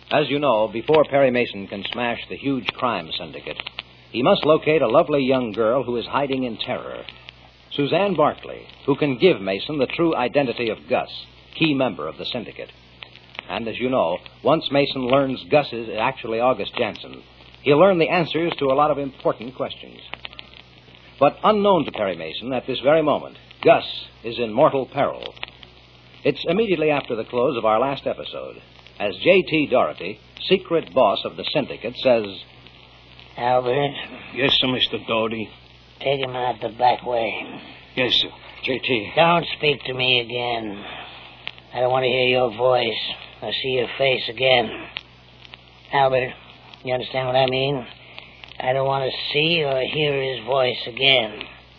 As you know, before Perry Mason can smash the huge crime syndicate, he must locate a lovely young girl who is hiding in terror. Suzanne Barkley, who can give Mason the true identity of Gus, key member of the syndicate. And as you know, once Mason learns Gus is actually August Jansen, he'll learn the answers to a lot of important questions. But unknown to Perry Mason at this very moment, Gus is in mortal peril. It's immediately after the close of our last episode, as J.T. Doherty, secret boss of the syndicate, says, Albert? Yes, sir, Mr. Doherty. Take him out the back way. Yes, sir. J.T. Don't speak to me again. I don't want to hear your voice or see your face again. Albert, you understand what I mean? I don't want to see or hear his voice again.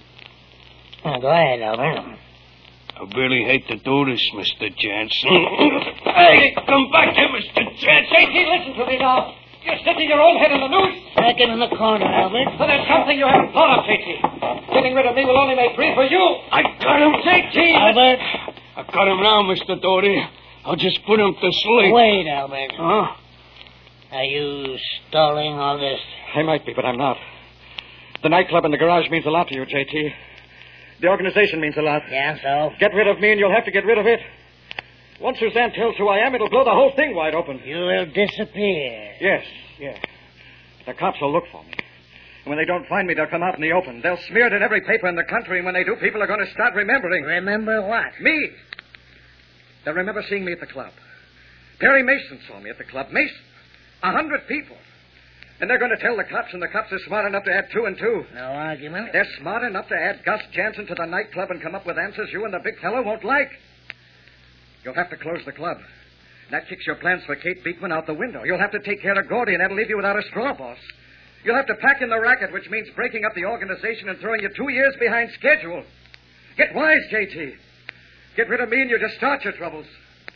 Now, go ahead, Albert. I really hate to do this, Mr. Jansen. Hey, come back here, Mr. Jansen. J.T., listen to me now. You're sticking your own head in the noose. Back him in the corner, Albert. But there's something you haven't thought of, J.T. Getting rid of me will only make grief for you. I got him. J.T. Albert. I got him now, Mr. Doherty. I'll just put him to sleep. Wait, Albert. Huh? Are you stalling all this? I might be, but I'm not. The nightclub in the garage means a lot to you, J.T. The organization means a lot. Yeah, so? Get rid of me and you'll have to get rid of it. Once Suzanne tells who I am, it'll blow the whole thing wide open. You will disappear. Yes. The cops will look for me. And when they don't find me, they'll come out in the open. They'll smear it in every paper in the country, and when they do, people are going to start remembering. Remember what? Me. They'll remember seeing me at the club. Perry Mason saw me at the club. Mason. 100 people. And they're going to tell the cops, and the cops are smart enough to add 2 and 2. No argument? They're smart enough to add Gus Jansen to the nightclub and come up with answers you and the big fellow won't like. You'll have to close the club. That kicks your plans for Kate Beekman out the window. You'll have to take care of Gordy, and that'll leave you without a straw boss. You'll have to pack in the racket, which means breaking up the organization and throwing you 2 years behind schedule. Get wise, J.T. Get rid of me and you just start your troubles.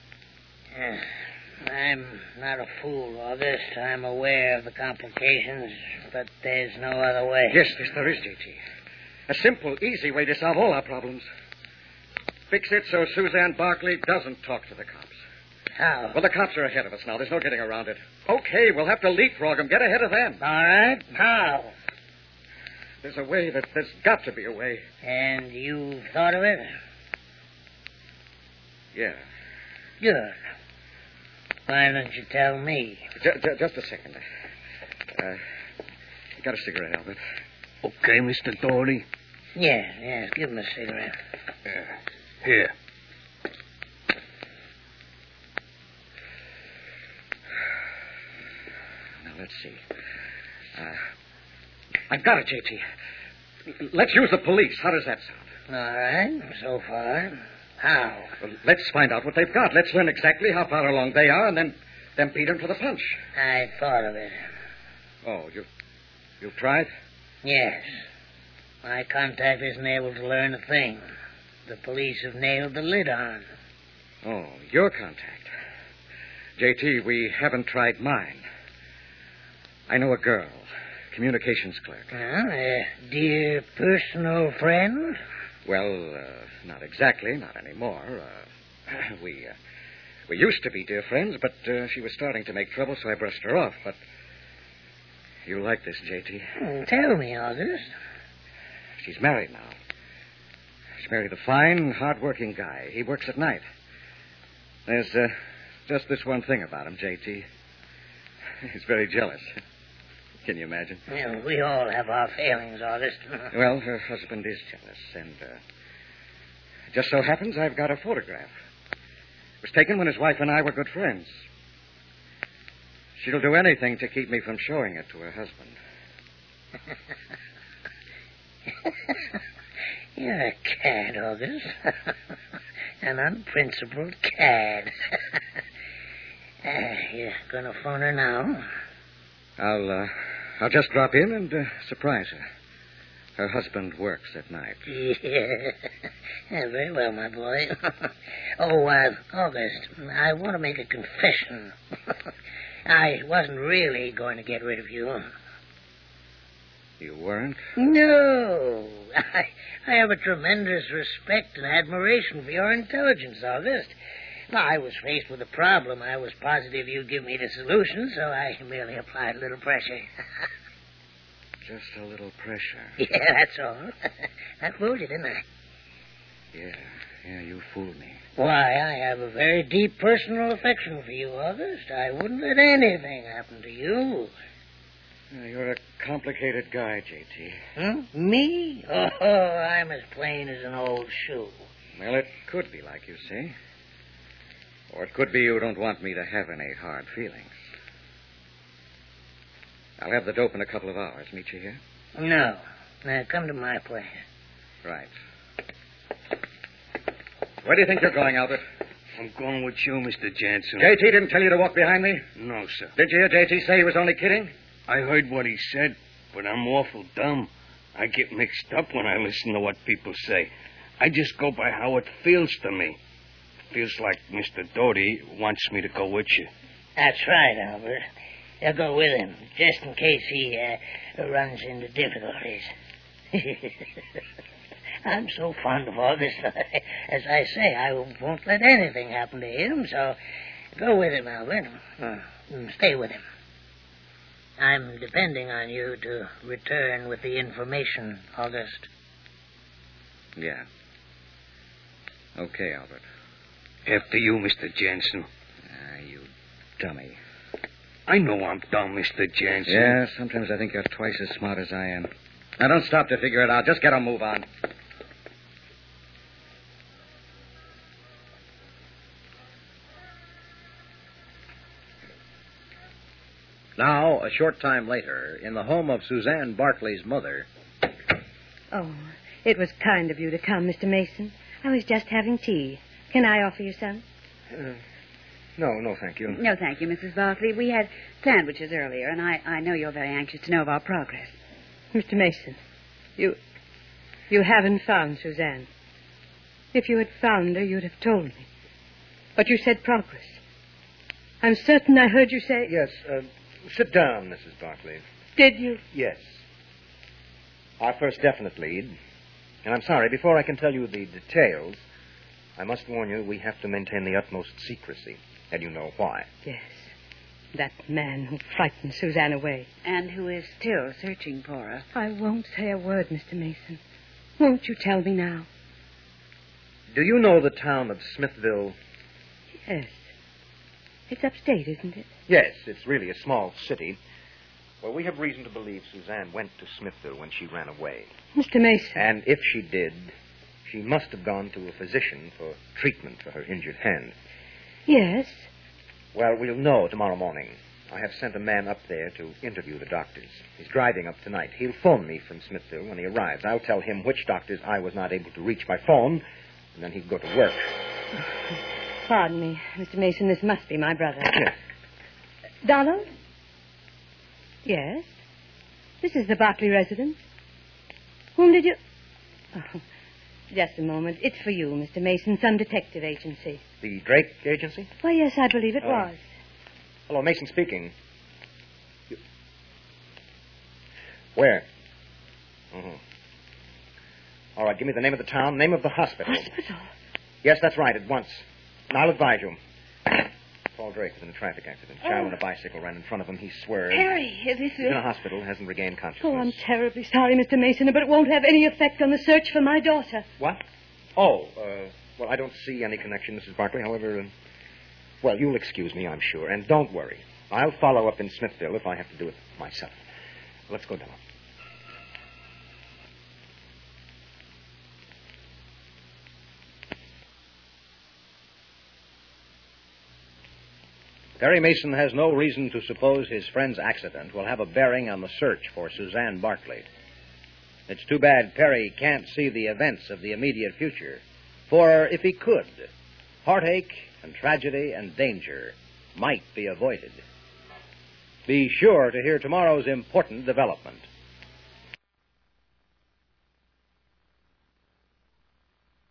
I'm not a fool, August. I'm aware of the complications, but there's no other way. Yes, there is, J.T. A simple, easy way to solve all our problems. Fix it so Suzanne Barkley doesn't talk to the cops. How? Well, the cops are ahead of us now. There's no getting around it. Okay, we'll have to leapfrog them. Get ahead of them. All right. How? There's a way. There's got to be a way. And you've thought of it? Yeah. Good. Why don't you tell me? Just a second. Got a cigarette, Albert? Okay, Mr. Doherty. Yes. Give him a cigarette. Here. Now, let's see. I've got it, J.T. Let's use the police. How does that sound? All right, so far. How? Well, let's find out what they've got. Let's learn exactly how far along they are, and then beat them to the punch. I thought of it. Oh, you've tried? Yes. My contact isn't able to learn a thing. The police have nailed the lid on. Oh, your contact. J.T., we haven't tried mine. I know a girl, communications clerk. A dear personal friend? Well, not exactly, not anymore. We used to be dear friends, but she was starting to make trouble, so I brushed her off. But you like this, J.T. Tell me, August. She's married now. She's married a fine, hard-working guy. He works at night. There's just this one thing about him, J.T. He's very jealous. Can you imagine? Well, we all have our failings, August. Well, her husband is jealous, and it just so happens I've got a photograph. It was taken when his wife and I were good friends. She'll do anything to keep me from showing it to her husband. You're a cad, August. An unprincipled cad. You're going to phone her now? I'll just drop in and surprise her. Her husband works at night. Yeah, very well, my boy. August, I want to make a confession. I wasn't really going to get rid of you. You weren't? No. I have a tremendous respect and admiration for your intelligence, August. No, I was faced with a problem. I was positive you'd give me the solution, so I merely applied a little pressure. Just a little pressure. Yeah, that's all. I fooled you, didn't I? Yeah, you fooled me. Why, I have a very deep personal affection for you, August. I wouldn't let anything happen to you. You're a complicated guy, J.T. Me? Oh, I'm as plain as an old shoe. Well, it could be like you say. Or it could be you don't want me to have any hard feelings. I'll have the dope in a couple of hours. Meet you here? No. Now, come to my place. Right. Where do you think you're going, Albert? I'm going with you, Mr. Jansen. J.T. didn't tell you to walk behind me? No, sir. Did you hear J.T. say he was only kidding? I heard what he said, but I'm awful dumb. I get mixed up when I listen to what people say. I just go by how it feels to me. It feels like Mr. Doty wants me to go with you. That's right, Albert. I'll go with him, just in case he runs into difficulties. I'm so fond of August. As I say, I won't let anything happen to him, so go with him, Albert. Stay with him. I'm depending on you to return with the information, August. Yeah. Okay, Albert. After you, Mr. Jansen. You dummy. I know I'm dumb, Mr. Jansen. Yeah, sometimes I think you're twice as smart as I am. Now, don't stop to figure it out. Just get a move on. Now, a short time later, in the home of Suzanne Barclay's mother. Oh, it was kind of you to come, Mr. Mason. I was just having tea. Can I offer you some? No, thank you. No, thank you, Mrs. Barclay. We had sandwiches earlier, and I know you're very anxious to know of our progress. Mr. Mason, you haven't found Suzanne. If you had found her, you'd have told me. But you said progress. I'm certain I heard you say... Yes, sit down, Mrs. Barclay. Did you? Yes. Our first definite lead. And I'm sorry, before I can tell you the details, I must warn you we have to maintain the utmost secrecy. And you know why. Yes. That man who frightened Suzanne away. And who is still searching for her. I won't say a word, Mr. Mason. Won't you tell me now? Do you know the town of Smithville? Yes. It's upstate, isn't it? Yes, it's really a small city. Well, we have reason to believe Suzanne went to Smithville when she ran away. Mr. Mason. And if she did, she must have gone to a physician for treatment for her injured hand. Yes. Well, we'll know tomorrow morning. I have sent a man up there to interview the doctors. He's driving up tonight. He'll phone me from Smithville when he arrives. I'll tell him which doctors I was not able to reach by phone, and then he'll go to work. Pardon me, Mr. Mason. This must be my brother. Yes. Donald? Yes? This is the Barclay residence. Whom did you... Oh, just a moment. It's for you, Mr. Mason, some detective agency. The Drake Agency? Why, yes, I believe it was. Hello, Mason speaking. Where? Mm-hmm. All right, give me the name of the town, name of the hospital. Hospital? Yes, that's right, at once. And I'll advise you. Paul Drake was in a traffic accident. A child on a bicycle ran in front of him. He swerved. Harry, is this... He's in a hospital, hasn't regained consciousness. Oh, I'm terribly sorry, Mr. Mason, but it won't have any effect on the search for my daughter. What? Oh, well, I don't see any connection, Mrs. Barclay. However, well, you'll excuse me, I'm sure. And don't worry. I'll follow up in Smithville if I have to do it myself. Let's go down. Perry Mason has no reason to suppose his friend's accident will have a bearing on the search for Suzanne Barclay. It's too bad Perry can't see the events of the immediate future. For if he could, heartache and tragedy and danger might be avoided. Be sure to hear tomorrow's important development.